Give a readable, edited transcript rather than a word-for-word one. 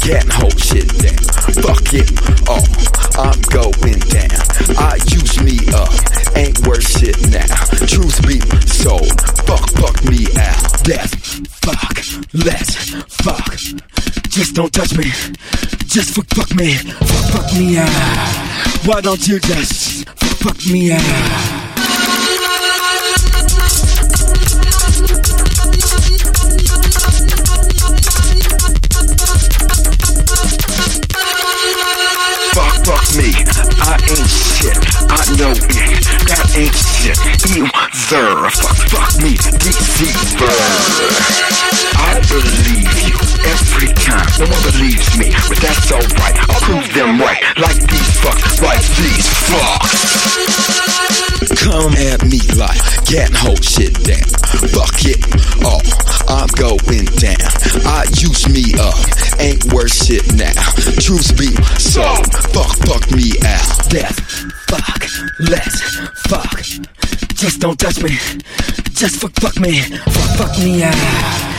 can't hold shit down. Fuck it all, I'm going down. I use me up, ain't worth shit now. Truth be told, fuck me out. Death, fuck, let's fuck. Just don't touch me, just fuck me, fuck me out. Why don't you just fuck me out? Fuck me, I ain't shit, I know it, that ain't shit, either. Fuck me, deceiver. I believe you every time, no one believes me, but that's alright, I'll prove them right, like these fucks, like these fucks. Come at me like, can't hold shit down. Fuck it all, I'm going down. I use me up, ain't worth shit now. Truth be told, fuck me out. Death, fuck, let's fuck. Just don't touch me, just fuck me, fuck me out.